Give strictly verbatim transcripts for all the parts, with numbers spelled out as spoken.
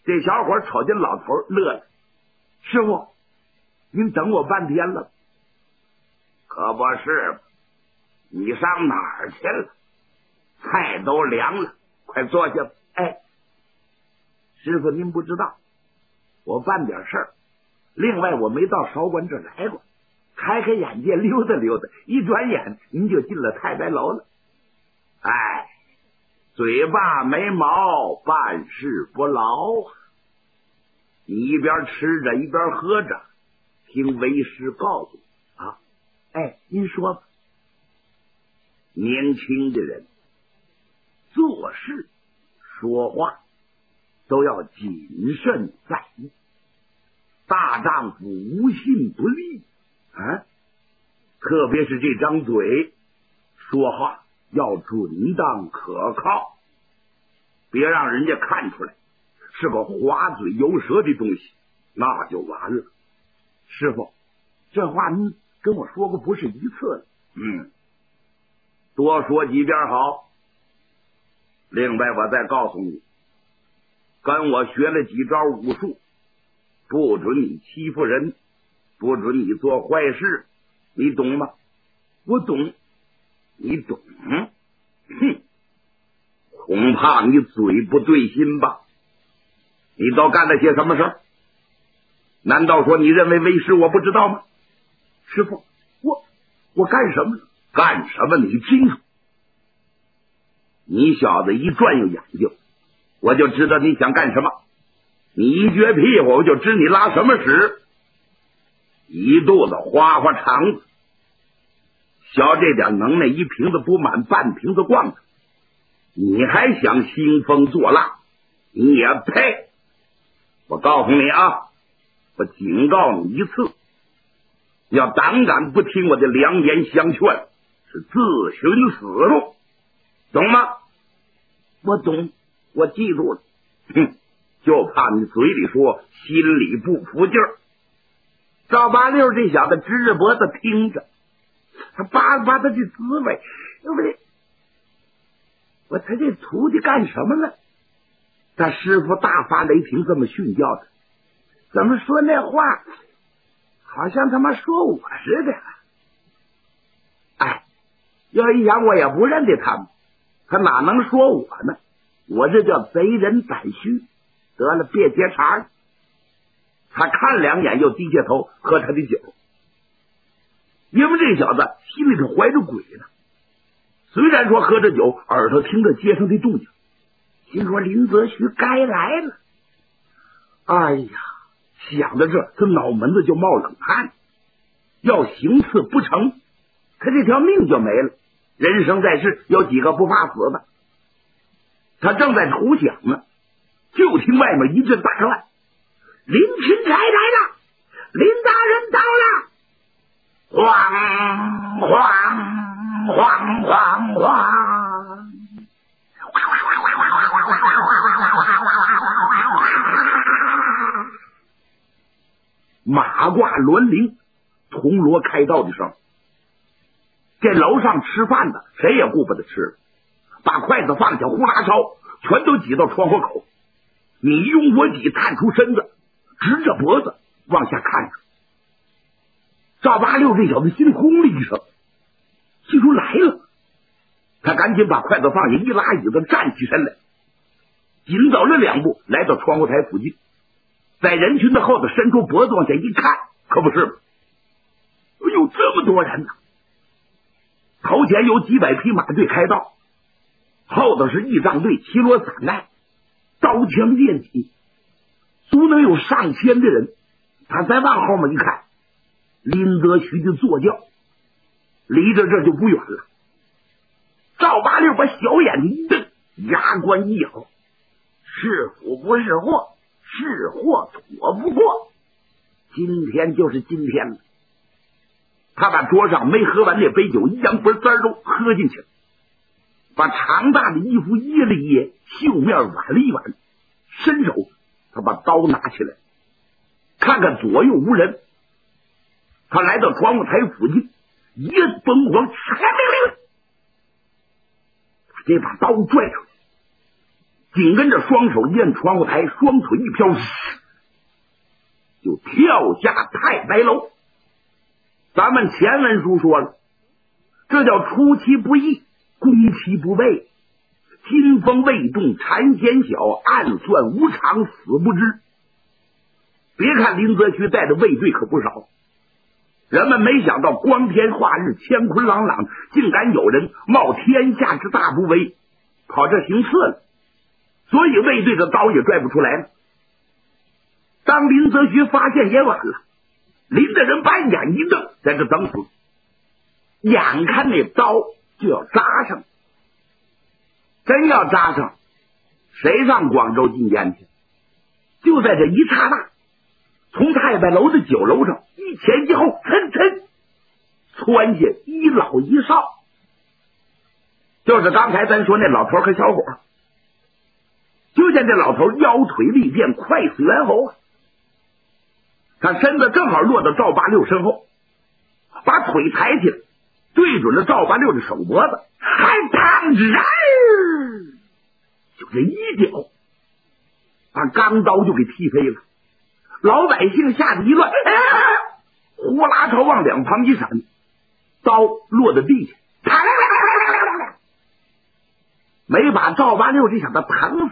这小伙瞅见老头乐了，师傅，您等我半天了。可不是，你上哪儿去了？菜都凉了，快坐下吧。哎，师傅您不知道，我办点事儿。另外我没到韶关这儿来过，开开眼界溜达溜达，一转眼您就进了太白楼了。哎，嘴巴没毛，办事不牢啊！你一边吃着一边喝着，听为师告诉你啊。哎，您说吧。年轻的人做事说话都要谨慎在意，大丈夫无信不立啊！特别是这张嘴，说话要准当可靠，别让人家看出来是个滑嘴油舌的东西，那就完了。师傅，这话您跟我说过不是一次了。嗯，多说几遍好。另外我再告诉你，跟我学了几招武术，不准你欺负人，不准你做坏事，你懂吗？我懂。你懂？哼，恐怕你嘴不对心吧？你都干了些什么事儿？难道说你认为为师我不知道吗？师傅，我我干什么了？干什么你清楚？你小子一转悠眼睛，我就知道你想干什么。你一撅屁股，我就知你拉什么屎。一肚子花花肠子，小这点能耐，一瓶子不满，半瓶子逛着，你还想兴风作浪？你也配！我告诉你啊，我警告你一次，要胆敢不听我的良言相劝，是自寻死路，懂吗？我懂，我记住了。哼，就怕你嘴里说，心里不服劲儿。赵八六这小子直着脖子听着，他扒扒他的滋味，对不对？我他这徒弟干什么了？他师傅大发雷霆这么训教他，怎么说那话好像他妈说我似的。哎，要一想我也不认得他们，他哪能说我呢？我这叫贼人胆虚。得了，别接茬。他看两眼又低下头喝他的酒，因为这小子心里头怀着鬼呢。虽然说喝着酒，耳朵听着街上的动静，心说林则徐该来了。哎呀，想到这，他脑门子就冒冷汗。要行刺不成，他这条命就没了。人生在世，有几个不怕死的？他正在胡想呢，就听外面一阵大乱，林钦差来了，林大人到了！晃晃晃晃晃！马挂銮铃，铜锣开道的声。这楼上吃饭的谁也顾不得吃了，把筷子放下，呼啦烧，全都挤到窗户口。你拥我挤，探出身子，直着脖子往下看着。赵八六这小子心轰的一声，记住来了，他赶紧把筷子放下，一拉椅子站起身来，紧走了两步，来到窗户台附近，在人群的后头伸出脖子往下一看，可不是吗？哎呦，这么多人呢！头前有几百匹马队开道，后头是仪仗队齐罗散带，刀枪剑戟，足能有上千的人。他再往后面一看，林则徐的坐轿离着这就不远了。赵八六把小眼睛一瞪，牙关一咬，是福不是祸，是祸躲不过，今天就是今天了。他把桌上没喝完那杯酒一样不是滋儿都喝进去了，把长大的衣服掖了掖，袖面挽了一挽，伸手他把刀拿起来，看看左右无人，他来到窗户台附近，一摁崩簧，把这把刀拽出去， 紧跟着双手一摁窗户台，双腿一飘，就跳下太白楼。咱们前文书说了，这叫出其不意，攻其不备，金风未动禅先小，暗算无常死不知。别看林则徐带的卫队可不少，人们没想到光天化日，乾坤朗朗，竟敢有人冒天下之大不韪跑这行刺了，所以卫队的刀也拽不出来了。当林则徐发现也晚了，林大人把眼一瞪，在这等死，眼看那刀就要扎上，真要扎上，谁上广州进监去？就在这一刹那，从太白楼的酒楼上一前一后，噌噌窜下一老一少，就是刚才咱说那老头和小伙。就见这老头腰腿利便，快似猿猴啊！他身子正好落到赵八六身后，把腿抬起来，对准了赵八六的手脖子，还躺着，就这一脚，把钢刀就给踢飞了。老百姓吓得一乱，哎，呼啦朝往两旁一闪，刀落在地下，没把赵八六这小子疼死，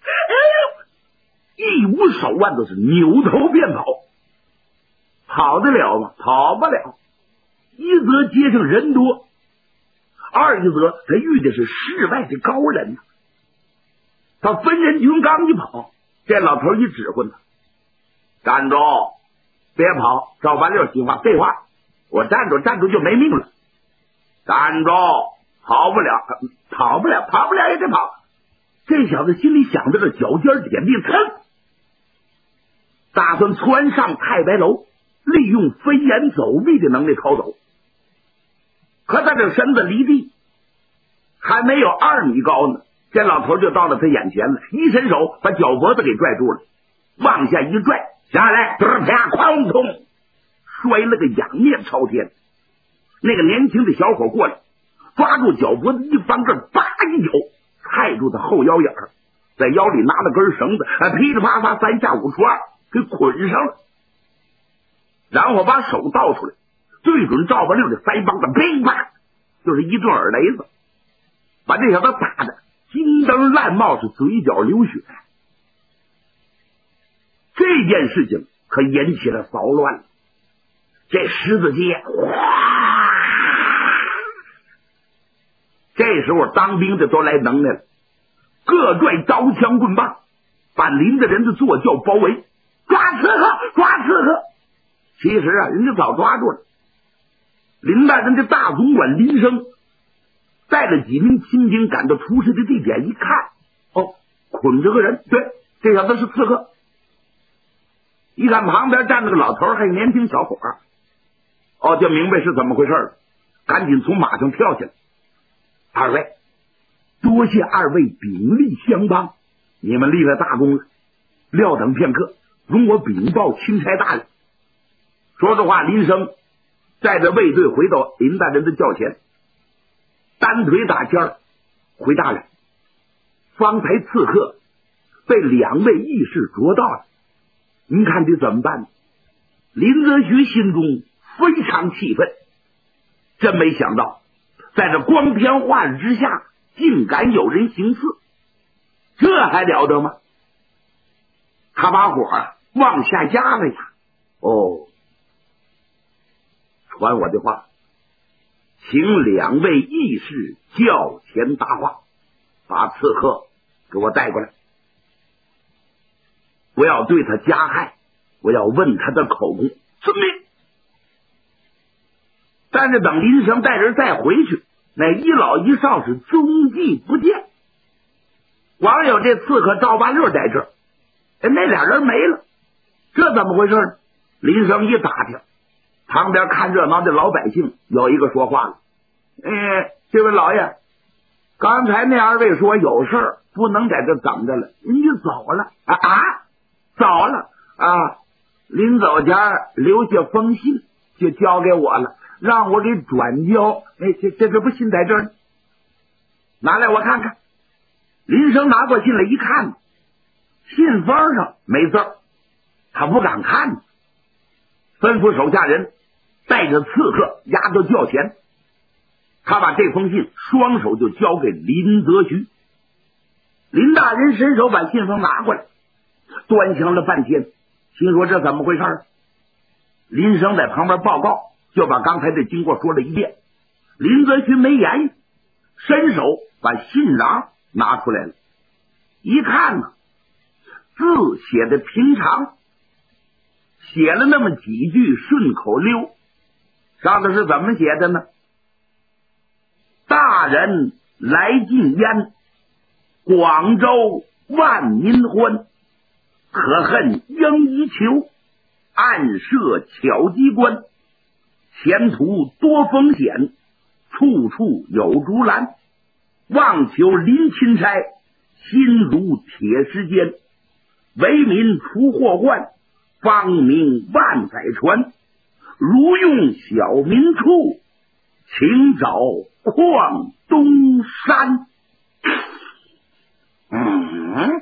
一无手腕都是扭头便跑。跑得了吗？跑不了。一则街上人多，二一则他遇的是世外的高人。他分人群刚一跑，这老头一指挥他，站住，别跑。赵八六心话，废话，我站住站住就没命了。站住，跑不了，跑不了，跑不了也得跑。这小子心里想着，这脚尖点地，噌，打算窜上太白楼，利用飞檐走壁的能力逃走。可他这身子离地还没有二米高呢，这老头就到了他眼前了，一伸手把脚脖子给拽住了，往下一拽，下来，啪，哐咚，摔了个仰面朝天。那个年轻的小伙过来，抓住脚脖子一翻个，叭一脚踩住他后腰眼儿，在腰里拿了根绳子，噼里啪啪三下五除二给捆上了，然后把手倒出来，对准赵八六的腮帮子，噼啪就是一顿耳雷子，把这小子打的金灯烂冒，是嘴角流血。这件事情可引起了骚乱了，这十字街哗，这时候当兵的都来能耐了，各拽刀枪棍棒，把林大人的坐轿包围，抓刺客，抓刺客。其实啊，人家早抓住了。林大人的大总管林升带了几名亲兵赶到出事的地点一看，哦，捆着个人，对，这小子是刺客。一看旁边站着个老头，还有年轻小伙，哦，就明白是怎么回事了，赶紧从马上跳下来。二位，多谢二位鼎力相帮，你们立了大功了。料等片刻，容我禀报钦差大人。说实话，林升带着卫队回到林大人的轿前，单腿打尖儿，回大人，方才刺客被两位义士捉到了，您看得怎么办？林则徐心中非常气愤，真没想到在这光天化日之下竟敢有人行刺，这还了得吗？他把火啊往下压了压，哦，传我的话，请两位义士轿前答话，把刺客给我带过来，不要对他加害，我要问他的口供。遵命。但是等林升带人再回去，那一老一少是踪迹不见。光有这刺客赵八六在这儿，那俩人没了，这怎么回事呢？林升一打听，旁边看热闹的老百姓有一个说话了：“哎，这位老爷，刚才那二位说有事儿不能在这等着了，您就走了啊啊，走了啊！临走前留下封信，就交给我了，让我给转交。哎，这这这不信在这儿呢？拿来我看看。” 林生拿过信来一看，信封上没字儿，他不敢看，吩咐手下人带着刺客押到轿前。他把这封信双手就交给林则徐。林大人伸手把信封拿过来，端详了半天，心说这怎么回事？林生在旁边报告，就把刚才的经过说了一遍。林则徐没言语，伸手把信囊拿出来了，一看呢，字写的平常，写了那么几句顺口溜，上头是怎么写的呢？大人来禁烟，广州万民欢，可恨应一求，暗设巧机关，前途多风险，处处有竹篮，望求临钦差，心如铁石坚，为民除祸患，方明万载传，如用小民处，请找邝东山。嗯，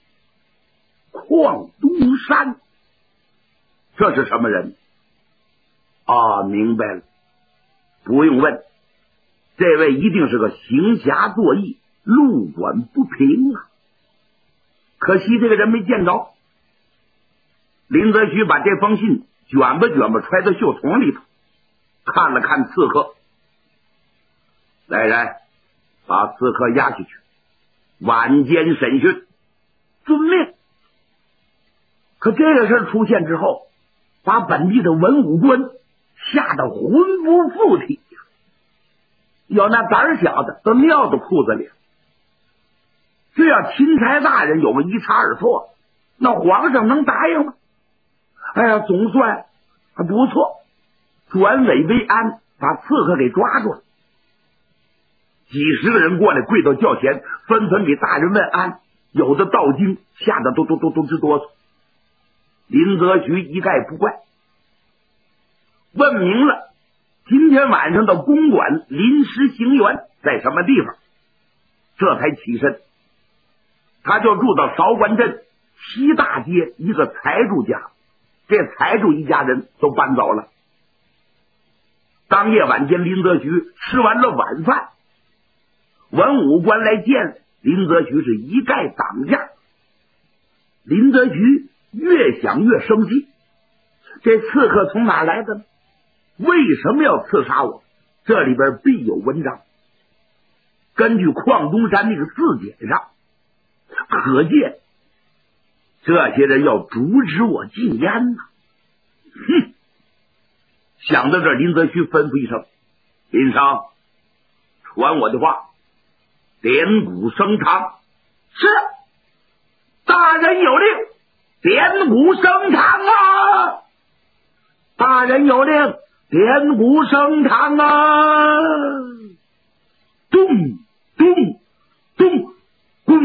邝东山，这是什么人啊？明白了，不用问，这位一定是个行侠作义、路管不平啊！可惜这个人没见着。林则徐把这封信卷吧卷吧揣到袖筒里头，看了看刺客，来人，把刺客押下去，晚间审讯。遵命。可这个事出现之后，把本地的文武官吓得魂不附体呀，有那胆小的都尿到裤子里了。这要钦差大人有个一差二错，那皇上能答应吗？哎呀，总算还不错，转危为安，把刺客给抓住了。几十个人过来跪到轿前，纷纷给大人问安，有的道经，吓得都都都都直哆嗦。林则徐一概不怪，问明了今天晚上的公馆临时行辕在什么地方，这才起身。他就住到韶关镇西大街一个财主家，这财主一家人都搬走了。当夜晚间，林则徐吃完了晚饭，文武官来见林则徐，是一概挡驾。林则徐越想越生气，这刺客从哪来的呢？为什么要刺杀我？这里边必有文章。根据邝东山那个字典上可见，这些人要阻止我禁烟呢。哼！想到这儿，林则徐吩咐一声：“林生，传我的话，点鼓升堂。”是，大人有令，点鼓升堂啊！大人有令，点鼓升堂啊！咚咚咚咚，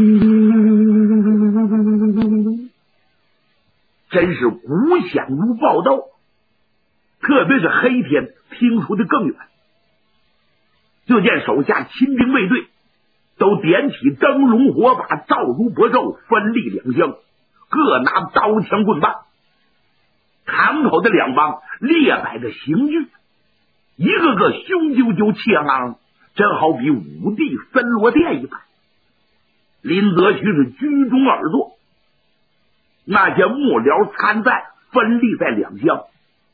真是鼓响如爆刀，特别是黑天听出的更远。就见手下亲兵卫队都点起灯笼火把，照如薄昼，分立两厢，各拿刀枪棍棒。堂口的两帮列摆的刑具，一个个雄赳赳气昂昂，真好比武帝森罗殿一般。林则徐是居中而坐，那些幕僚参赞分立在两厢。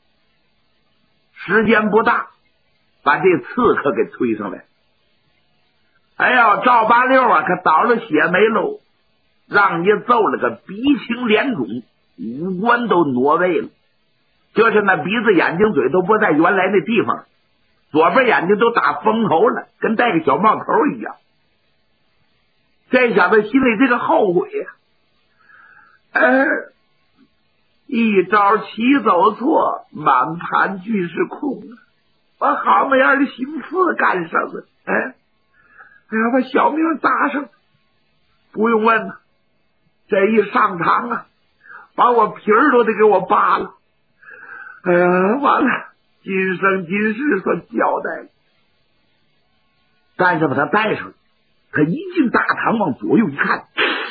时间不大，把这刺客给推上来。哎呀，赵八六啊，可倒了血霉喽，让你揍了个鼻青脸肿，五官都挪位了，就是那鼻子眼睛嘴都不在原来那地方，左边眼睛都打封头了，跟戴个小帽头一样。这小子心里这个后悔呀、啊，呃，一招棋走错，满盘俱是空啊！我好么样的行刺干什么？哎，哎呀，把小命搭上，不用问了。这一上堂啊，把我皮儿都得给我扒了。哎呀，完了，今生今世算交代了。但是把他带上， 他一进大堂，往左右一看，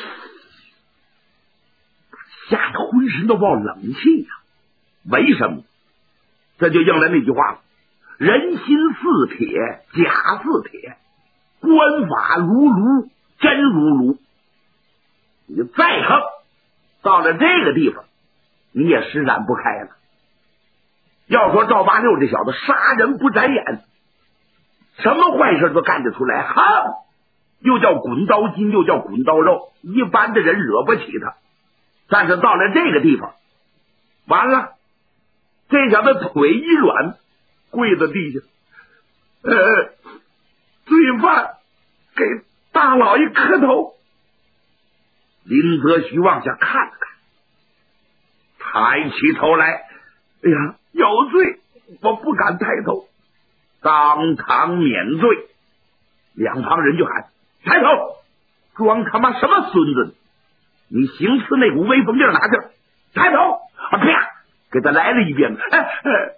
吓得浑身都冒冷气呀、啊！为什么？这就应了那句话了：人心似铁，假似铁；官法如炉，真如炉。你再横，到了这个地方，你也施展不开了。要说赵八六这小子杀人不眨眼，什么坏事都干得出来，哈，又叫滚刀筋，又叫滚刀肉，一般的人惹不起他。但是到了这个地方，完了，这小子腿一软，跪在地下，呃，罪犯给大老爷磕头。林则徐往下看了看，抬起头来，哎呀，有罪，我不敢抬头，当堂免罪。两旁人就喊：抬头！装他妈什么孙子！你行刺那股威风劲儿哪去？抬头！啊啪！给他来了一鞭子。哎哎！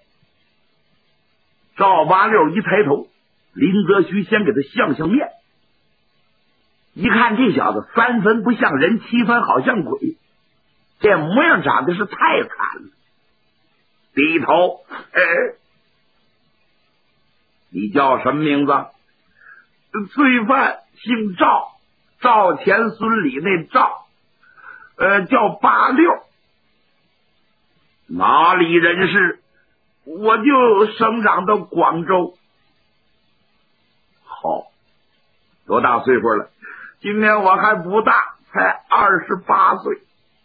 赵八六一抬头，林则徐先给他相相面。一看这小子三分不像人，七分好像鬼，这模样长得是太惨了。低头，哎，你叫什么名字？罪犯姓赵，赵钱孙李那赵，呃，叫八六。哪里人士？我就生长到广州。好，多大岁数了？今年我还不大，才二十八岁。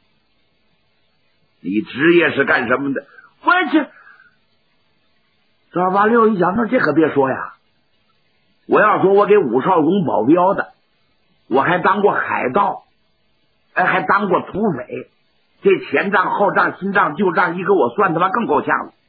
你职业是干什么的？我去。赵八六一想，那这可别说呀。我要说我给武少荣保镖的，我还当过海盗，哎，还当过土匪。这前账后账新账旧账一给我算，他妈更够呛了。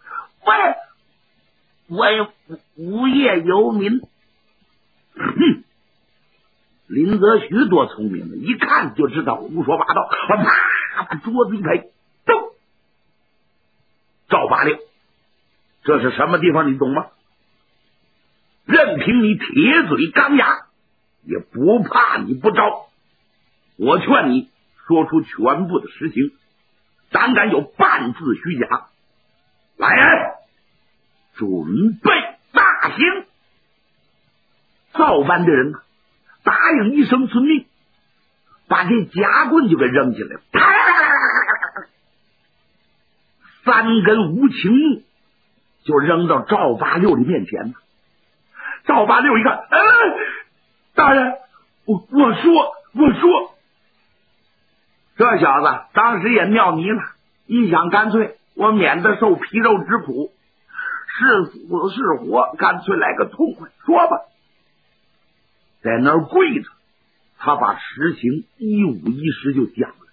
我我也无业游民。哼！林则徐多聪明的，一看就知道胡说八道，啪把桌子一拍，咚！赵八六，这是什么地方？你懂吗？任凭你铁嘴钢牙，也不怕你不招。我劝你说出全部的实情，胆敢有半字虚假，来人，准备大刑！赵班的人答应一声遵命，把这夹棍就给扔起来了，三根无情木就扔到赵八六的面前。赵八六一看，哎，大人，我我说我说，这小子当时也尿泥了，一想干脆我免得受皮肉之苦，是死是活，干脆来个痛快，说吧。在那儿跪着，他把实情一五一十就讲了。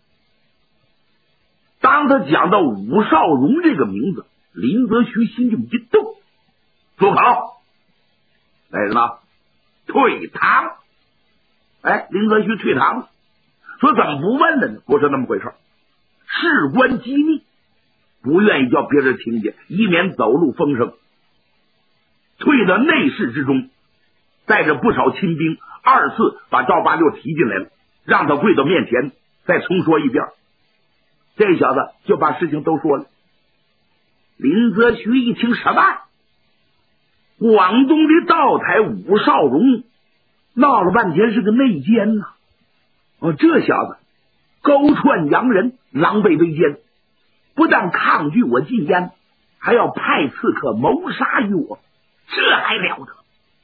当他讲到武少荣这个名字，林则徐心就一动，住口！来人呐，退堂！哎，林则徐退堂了，说怎么不问了呢？不是那么回事，事关机密，不愿意叫别人听见，以免走漏风声。退到内室之中，带着不少亲兵，二次把赵八六提进来了，让他跪到面前，再重说一遍。这小子就把事情都说了。林则徐一听，什么？广东的道台武少荣闹了半天是个内奸呐、啊！哦，这小子勾串洋人，狼狈为奸，不但抗拒我禁烟，还要派刺客谋杀于我，这还了得！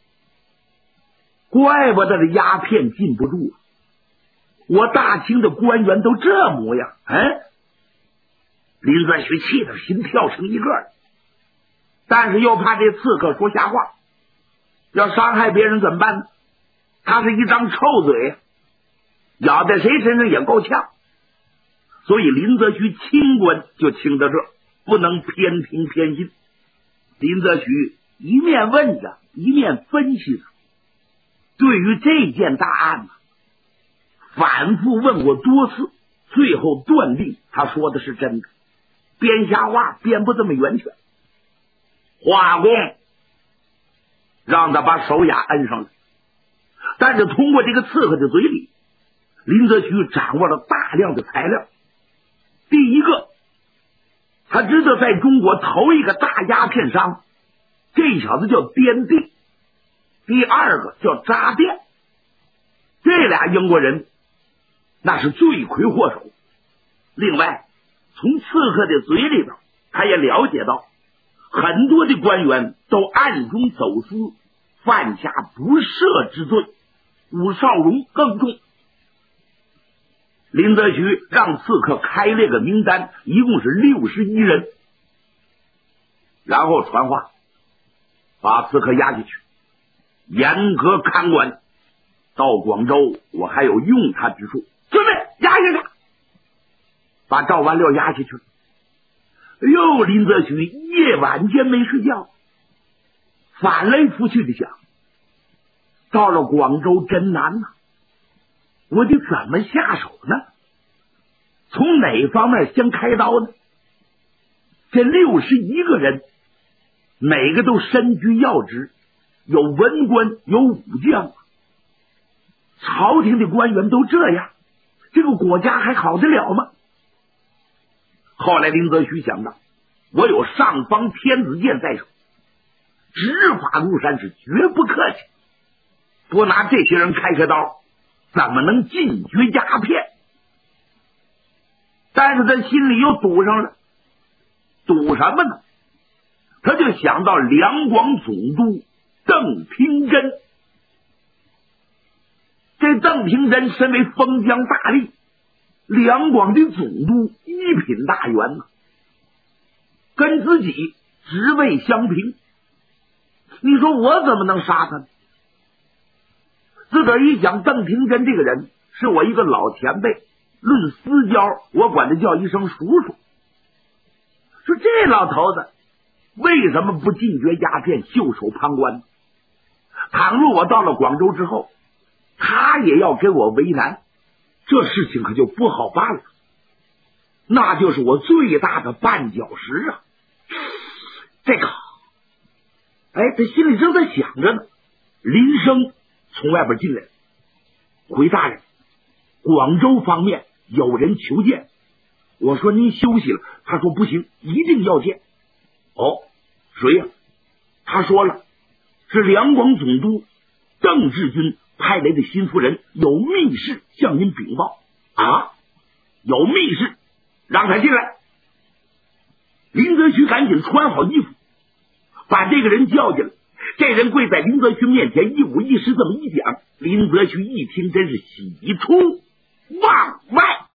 怪不得这鸦片禁不住啊！我大清的官员都这模样，嗯。林则徐气得心跳成一个，但是又怕这刺客说瞎话，要伤害别人怎么办呢？他是一张臭嘴，咬在谁身上也够呛。所以林则徐清官就清到这，不能偏听偏信。林则徐一面问着，一面分析着，对于这件大案呢，反复问过多次，最后断定他说的是真的，编瞎话编不这么圆全。华工让他把手雅摁上来， 但是通过这个刺客的嘴里，林则徐掌握了大量的材料。第一个，他知道在中国头一个大鸦片商，这小子叫滇地；第二个叫扎店。这俩英国人那是罪魁祸首。另外，从刺客的嘴里边，他也了解到很多的官员都暗中走私，犯下不赦之罪，武少荣更重。林则徐让刺客开了个名单，一共是六十一人，然后传话，把刺客押下去，严格看管。到广州，我还有用他之处，准备押下去，把赵完六押下去了。哎呦，林则徐夜晚间没睡觉，翻来覆去的想，到了广州真难呐、啊，我得怎么下手呢？从哪方面先开刀呢？这六十一个人，每个都身居要职，有文官，有武将，朝廷的官员都这样，这个国家还好得了吗？后来林则徐想到，我有上方天子剑在手，执法如山，是绝不客气，不拿这些人开开刀，怎么能禁绝鸦片？但是他心里又堵上了，堵什么呢？他就想到两广总督邓平真。这邓平真身为封疆大吏，两广的总督，一品大员呢、啊，跟自己职位相平，你说我怎么能杀他呢？自个儿一想，邓平真这个人是我一个老前辈，论私交我管他叫一声叔叔。说这老头子为什么不禁绝鸦片，袖手旁观？倘若我到了广州之后，他也要给我为难，这事情可就不好办了，那就是我最大的绊脚石啊！这个，哎，他心里正在想着呢，林升从外边进来了，回大人，广州方面有人求见。我说您休息了，他说不行，一定要见。哦，谁呀、啊？他说了，是两广总督邓志军派来的新夫人，有密事向您禀报。啊，有密事，让他进来。林则徐赶紧穿好衣服，把这个人叫进来。这人跪在林则徐面前，一五一十这么一讲，林则徐一听，真是喜出望外。